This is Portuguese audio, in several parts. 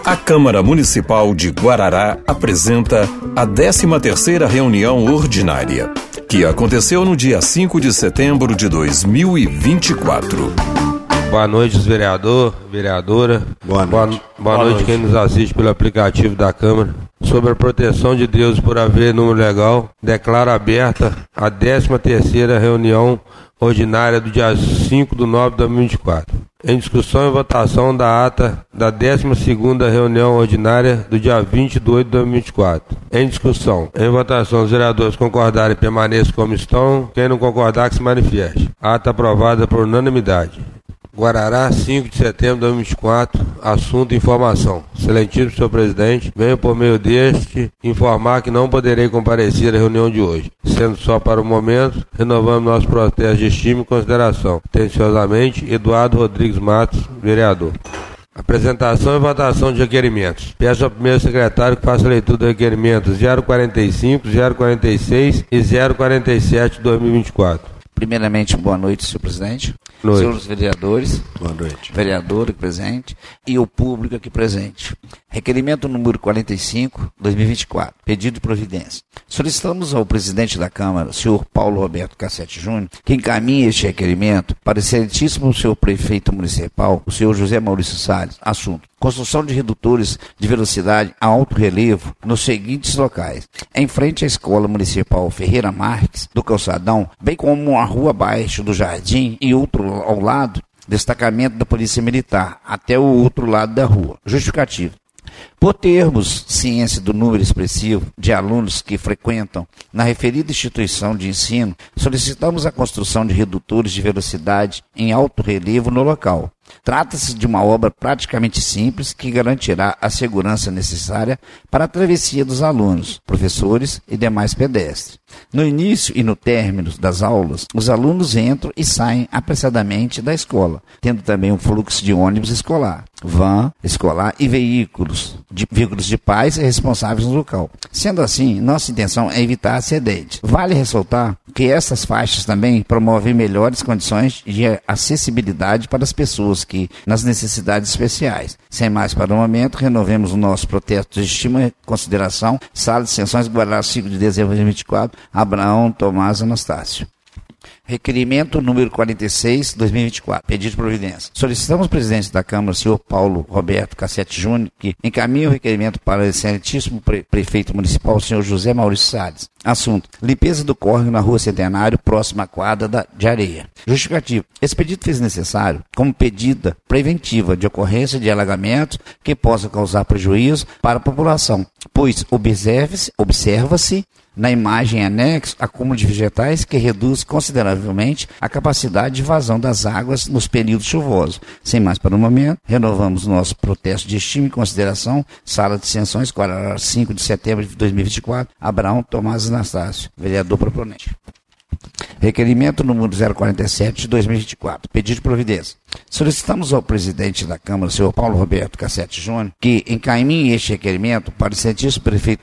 A Câmara Municipal de Guarará apresenta a 13ª reunião ordinária, que aconteceu no dia 5 de setembro de 2024. Boa noite, vereador, vereadora. Boa noite quem nos assiste pelo aplicativo da Câmara. Sob a proteção de Deus por haver número legal, declaro aberta a 13ª reunião ordinária do dia 5/9 de 2024. Em discussão e votação da ata da 12ª reunião ordinária do dia 22 de 2024. Em discussão, em votação, os vereadores concordarem permaneçam como estão, quem não concordar que se manifeste. Ata aprovada por unanimidade. Guarará, 5 de setembro de 2024, assunto informação. Excelentíssimo senhor presidente, venho por meio deste informar que não poderei comparecer à reunião de hoje. Sendo só para o momento, renovamos nosso protesto de estima e consideração. Atenciosamente, Eduardo Rodrigues Matos, vereador. Apresentação e votação de requerimentos. Peço ao primeiro secretário que faça a leitura dos requerimentos 045, 046 e 047 de 2024. Primeiramente, boa noite, senhor presidente. Noite. Senhores vereadores, Boa noite. vereador aqui presente e o público aqui presente. Requerimento número 45, 2024, pedido de providência. Solicitamos ao presidente da Câmara, senhor Paulo Roberto Cassete Júnior, que encaminhe este requerimento para o excelentíssimo senhor prefeito municipal, o senhor José Maurício Salles. Assunto: construção de redutores de velocidade a alto relevo nos seguintes locais: em frente à Escola Municipal Ferreira Marques, do Calçadão, bem como a rua abaixo do Jardim e outro ao lado, destacamento da Polícia Militar, até o outro lado da rua. Justificativo: por termos ciência do número expressivo de alunos que frequentam na referida instituição de ensino, solicitamos a construção de redutores de velocidade em alto relevo no local. Trata-se de uma obra praticamente simples que garantirá a segurança necessária para a travessia dos alunos, professores e demais pedestres. No início e no término das aulas, os alunos entram e saem apressadamente da escola, tendo também um fluxo de ônibus escolar, van escolar e veículos de pais e responsáveis no local. Sendo assim, nossa intenção é evitar acidentes. Vale ressaltar que essas faixas também promovem melhores condições de acessibilidade para as pessoas que nas necessidades especiais. Sem mais para o momento, renovemos o nosso protesto de estima e consideração. Sala de Sessões, Guarará, 5 de dezembro de 2024, Abraão Tomás Anastácio. Requerimento número 46, 2024, pedido de providência. Solicitamos ao presidente da Câmara, senhor Paulo Roberto Cassete Júnior, que encaminhe o requerimento para o excelentíssimo prefeito municipal, senhor José Maurício Salles. Assunto: limpeza do córrego na Rua Centenário, próxima à quadra de areia. Justificativo: esse pedido fez necessário como pedida preventiva de ocorrência de alagamentos que possam causar prejuízo para a população, pois observa-se na imagem anexo acúmulo de vegetais que reduz consideravelmente a capacidade de vazão das águas nos períodos chuvosos. Sem mais para o momento, renovamos nosso protesto de estima e consideração. Sala de Sessões, Guarará, 5 de setembro de 2024, Abraão Tomás Anastácio, vereador proponente. Requerimento número 047 de 2024, pedido de providência. Solicitamos ao presidente da Câmara, senhor Paulo Roberto Cassete Júnior, que encaminhe este requerimento para o excelentíssimo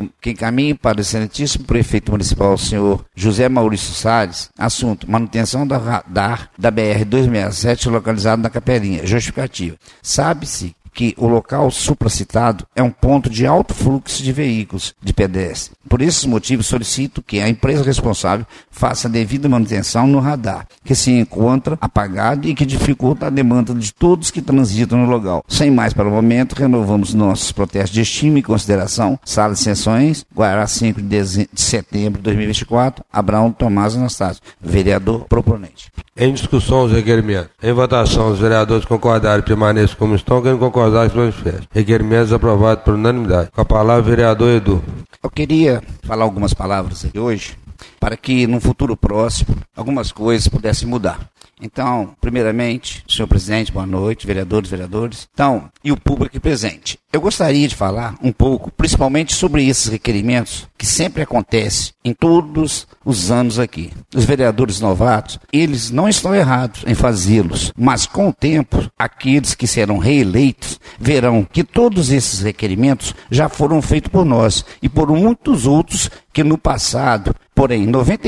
prefeito municipal, senhor José Maurício Salles. Assunto: manutenção da radar da BR-267 localizado na Capelinha. Justificativa: sabe-se que o local supracitado é um ponto de alto fluxo de veículos de pedestres. Por esses motivos, solicito que a empresa responsável faça a devida manutenção no radar, que se encontra apagado e que dificulta a demanda de todos que transitam no local. Sem mais para o momento, renovamos nossos protestos de estima e consideração. Sala de Sessões, Guarará, 5 de setembro de 2024, Abraão Tomás Anastácio, vereador proponente. Em discussão os requerimentos. Em votação, os vereadores concordarem permaneçam como estão, quem não concordar que se manifeste. Requerimentos aprovados por unanimidade. Com a palavra, vereador Edu. Eu queria falar algumas palavras aqui hoje, para que no futuro próximo algumas coisas pudessem mudar. Então, primeiramente, senhor presidente, boa noite, vereadores. Então, e o público aqui presente. Eu gostaria de falar um pouco, principalmente sobre esses requerimentos que sempre acontecem em todos os anos aqui. Os vereadores novatos, eles não estão errados em fazê-los, mas com o tempo, aqueles que serão reeleitos verão que todos esses requerimentos já foram feitos por nós e por muitos outros que no passado porém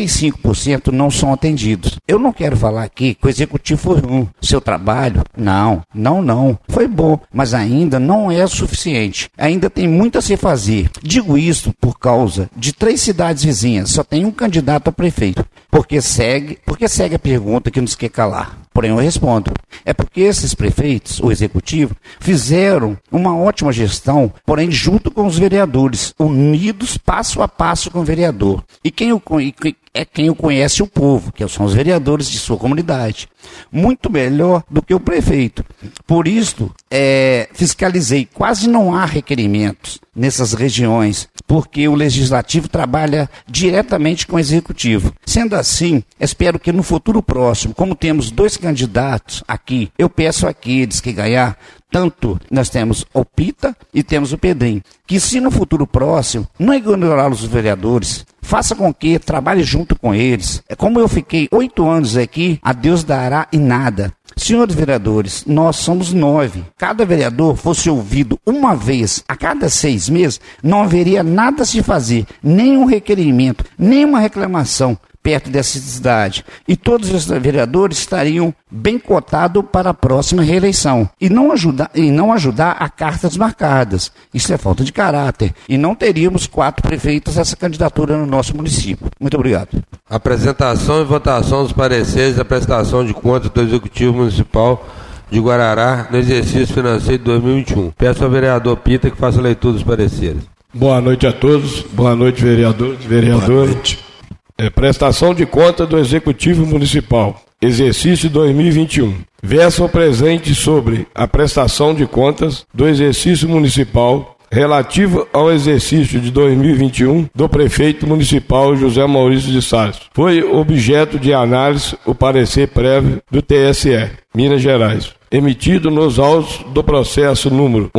95% não são atendidos. Eu não quero falar aqui que o executivo foi ruim. Seu trabalho, não, foi bom, mas ainda não é suficiente. Ainda tem muito a se fazer. Digo isso por causa de 3 cidades vizinhas, só tem um candidato a prefeito. Porque segue a pergunta que nos quer calar. Porém, eu respondo. É porque esses prefeitos, o executivo, fizeram uma ótima gestão, porém junto com os vereadores, unidos passo a passo com o vereador. E quem o conhece o povo, que são os vereadores de sua comunidade. Muito melhor do que o prefeito. Por isso, fiscalizei. Quase não há requerimentos nessas regiões, porque o legislativo trabalha diretamente com o executivo. Sendo assim, espero que no futuro próximo, como temos 2 candidatos aqui, eu peço àqueles que ganhar, tanto nós temos o Pita e temos o Pedrinho, que se no futuro próximo não ignorar os vereadores, faça com que trabalhe junto com eles. Como eu fiquei 8 anos aqui, a Deus dará e nada. Senhores vereadores, nós somos 9. Cada vereador fosse ouvido uma vez a cada 6 meses, não haveria nada a se fazer, nenhum requerimento, nenhuma reclamação perto dessa cidade. E todos os vereadores estariam bem cotados para a próxima reeleição. E não ajudar a cartas marcadas. Isso é falta de caráter. E não teríamos 4 prefeitos essa candidatura no nosso município. Muito obrigado. Apresentação e votação dos pareceres da prestação de contas do Executivo Municipal de Guarará no exercício financeiro de 2021. Peço ao vereador Pita que faça a leitura dos pareceres. Boa noite a todos. Boa noite, vereadores e vereadoras. Boa noite. Prestação de conta do Executivo Municipal, exercício 2021. Verso presente sobre a prestação de contas do exercício municipal relativo ao exercício de 2021 do prefeito municipal José Maurício de Salles. Foi objeto de análise o parecer prévio do TSE, Minas Gerais, emitido nos autos do processo número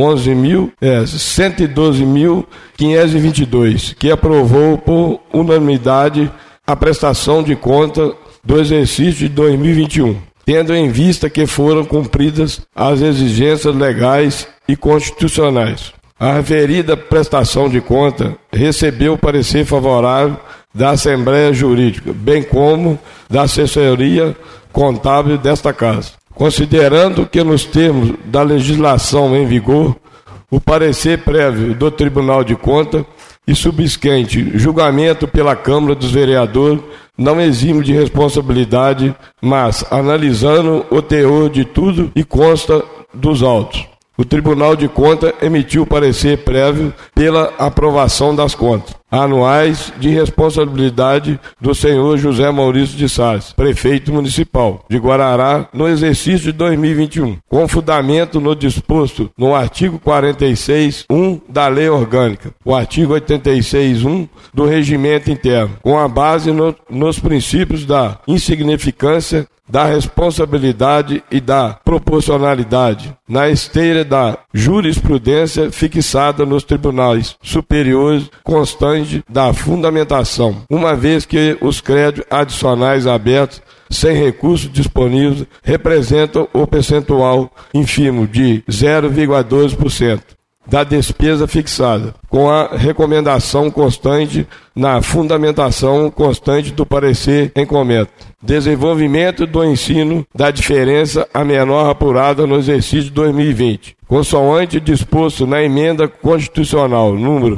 112.522, que aprovou por unanimidade a prestação de conta do exercício de 2021, tendo em vista que foram cumpridas as exigências legais e constitucionais. A referida prestação de conta recebeu parecer favorável da Assembleia Jurídica, bem como da assessoria contábil desta Casa. Considerando que nos termos da legislação em vigor, o parecer prévio do Tribunal de Contas e subsequente julgamento pela Câmara dos Vereadores não exime de responsabilidade, mas, analisando o teor de tudo e consta dos autos, o Tribunal de Contas emitiu parecer prévio pela aprovação das contas anuais de responsabilidade do senhor José Maurício de Salles, prefeito municipal de Guarará, no exercício de 2021, com fundamento no disposto no artigo 46.1 da Lei Orgânica, o artigo 86.1 do Regimento Interno, com a base nos princípios da insignificância, da responsabilidade e da proporcionalidade, na esteira da jurisprudência fixada nos tribunais superiores constante da fundamentação, uma vez que os créditos adicionais abertos sem recursos disponíveis representam o percentual ínfimo de 0,12% da despesa fixada, com a recomendação constante na fundamentação constante do parecer em comento. Desenvolvimento do ensino da diferença a menor apurada no exercício de 2020, consoante disposto na emenda constitucional número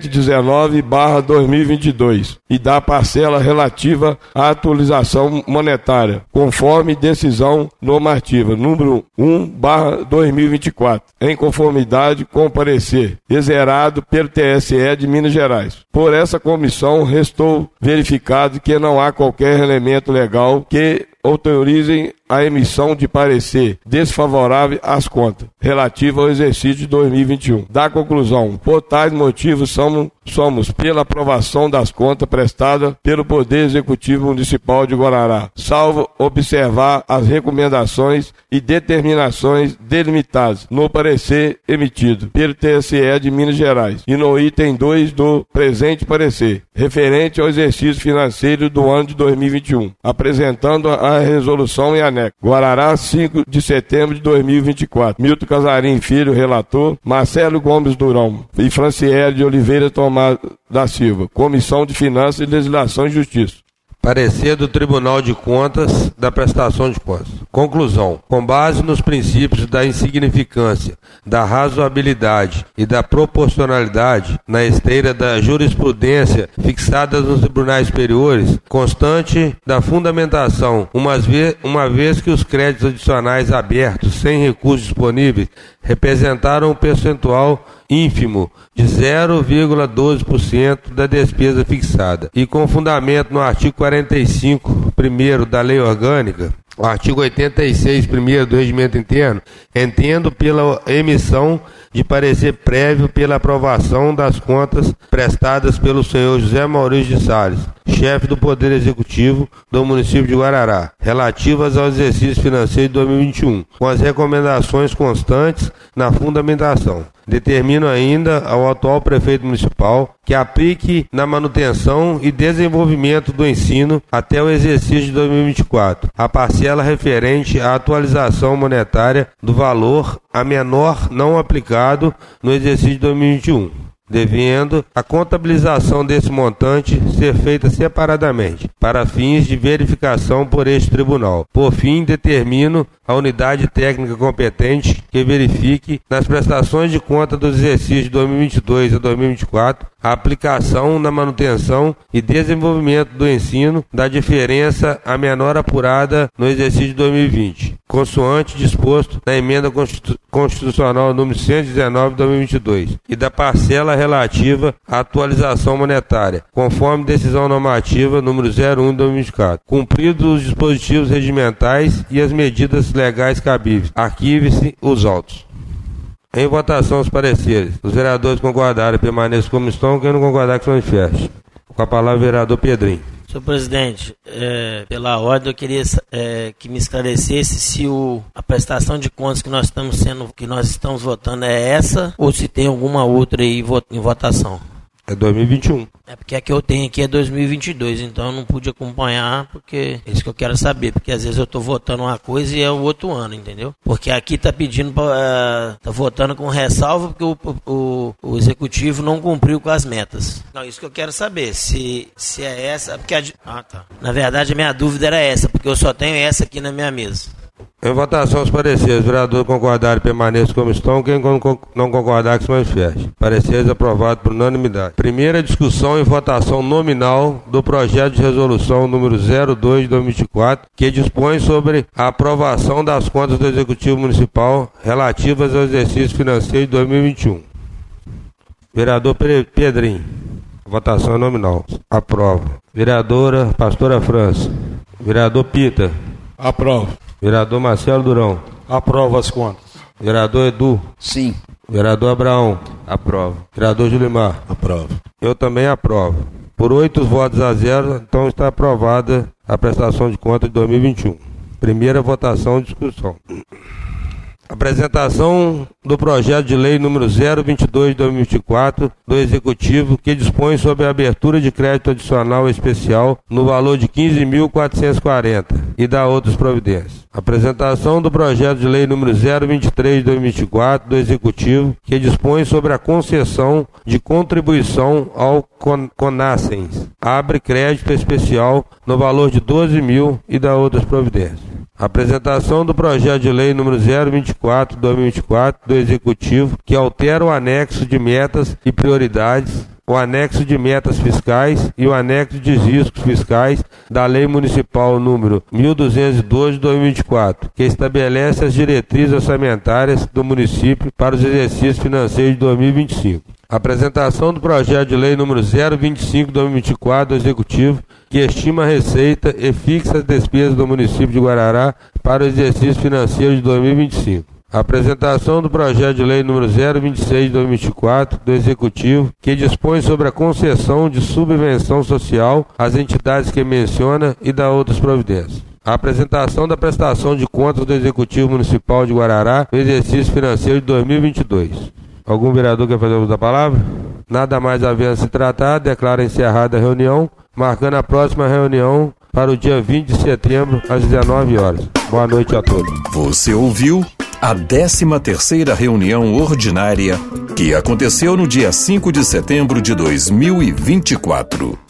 119/2022 e da parcela relativa à atualização monetária, conforme decisão normativa número 1/2024, em conformidade com o parecer exerado pelo TSE de Minas Gerais. Por essa comissão restou verificado que não há qualquer elemento legal que autorizem a emissão de parecer desfavorável às contas relativa ao exercício de 2021. Da conclusão, por tais motivos somos pela aprovação das contas prestadas pelo Poder Executivo Municipal de Guarará, salvo observar as recomendações e determinações delimitadas no parecer emitido pelo TSE de Minas Gerais e no item 2 do presente parecer, referente ao exercício financeiro do ano de 2021, apresentando a resolução em anexo. Guarará, 5 de setembro de 2024. Milton Casarim Filho, relator. Marcelo Gomes Durão e Franciele de Oliveira Tomás Valdemar da Silva, Comissão de Finanças, Legislação e Justiça. Parecer do Tribunal de Contas da prestação de contas. Conclusão. Com base nos princípios da insignificância, da razoabilidade e da proporcionalidade, na esteira da jurisprudência fixada nos tribunais superiores, constante da fundamentação, uma vez que os créditos adicionais abertos sem recursos disponíveis representaram um percentual ínfimo de 0,12% da despesa fixada, e com fundamento no artigo 45, primeiro da Lei Orgânica, o artigo 86, primeiro do Regimento Interno, entendo pela emissão de parecer prévio pela aprovação das contas prestadas pelo senhor José Maurício de Salles, chefe do Poder Executivo do município de Guarará, relativas ao exercício financeiro de 2021, com as recomendações constantes na fundamentação. Determino ainda ao atual prefeito municipal que aplique na manutenção e desenvolvimento do ensino até o exercício de 2024 a parcela referente à atualização monetária do valor a menor não aplicado no exercício de 2021. Devendo a contabilização desse montante ser feita separadamente, para fins de verificação por este tribunal. Por fim, determino a unidade técnica competente que verifique nas prestações de conta dos exercícios de 2022 a 2024 a aplicação na manutenção e desenvolvimento do ensino da diferença a menor apurada no exercício de 2020, consoante disposto na emenda constitucional número 119 de 2022, e da parcela relativa à atualização monetária, conforme decisão normativa número 01 de 2024, cumpridos os dispositivos regimentais e as medidas legais cabíveis. Arquive-se os autos. Em votação, os pareceres. Os vereadores concordarem, permaneçam como estão. Quem não concordar, que se manifeste. Com a palavra, o vereador Pedrinho. Senhor presidente, pela ordem, eu queria que me esclarecesse se a prestação de contas que nós estamos votando é essa ou se tem alguma outra aí em votação. É 2021. É porque a que eu tenho aqui é 2022, então eu não pude acompanhar, porque é isso que eu quero saber, porque às vezes eu estou votando uma coisa e é o outro ano, entendeu? Porque aqui está pedindo, está votando com ressalva porque o executivo não cumpriu com as metas. Não, isso que eu quero saber, se é essa, porque tá. Na verdade a minha dúvida era essa, porque eu só tenho essa aqui na minha mesa. Em votação, os pareceres. Os vereadores concordarem, permaneçam como estão. Quem não concordar, que se manifeste. Pareceres aprovados por unanimidade. Primeira discussão e votação nominal do projeto de resolução número 02 de 2024, que dispõe sobre a aprovação das contas do Executivo Municipal relativas ao exercício financeiro de 2021. Vereador Pedrinho. Votação é nominal. Aprova. Vereadora Pastora França. Vereador Pita. Aprova. Vereador Marcelo Durão. Aprova as contas. Vereador Edu. Sim. Vereador Abraão. Aprova. Vereador Julimar. Aprova. Eu também aprovo. Por 8 votos a 0, então está aprovada a prestação de contas de 2021. Primeira votação e discussão. Apresentação do projeto de lei número 022 de 2024 do Executivo, que dispõe sobre a abertura de crédito adicional especial no valor de 15.440 e da outras providências. Apresentação do projeto de lei número 023 de 2024 do Executivo, que dispõe sobre a concessão de contribuição ao CONASENS, abre crédito especial no valor de 12.000 e da outras providências. Apresentação do projeto de lei número 024 de 2024 do Executivo, que altera o anexo de metas e prioridades, o anexo de metas fiscais e o anexo de riscos fiscais da Lei Municipal número 1212 de 2024, que estabelece as diretrizes orçamentárias do município para os exercícios financeiros de 2025. Apresentação do projeto de lei número 025 de 2024 do Executivo, que estima a receita e fixa as despesas do município de Guarará para o exercício financeiro de 2025. Apresentação do projeto de lei número 026 de 2024 do Executivo, que dispõe sobre a concessão de subvenção social às entidades que menciona e da outras providências. A apresentação da prestação de contas do Executivo Municipal de Guarará no exercício financeiro de 2022. Algum vereador quer fazer uso da palavra? Nada mais havendo se tratado, declaro encerrada a reunião, marcando a próxima reunião para o dia 20 de setembro, às 19 horas. Boa noite a todos. Você ouviu a 13ª reunião ordinária, que aconteceu no dia 5 de setembro de 2024.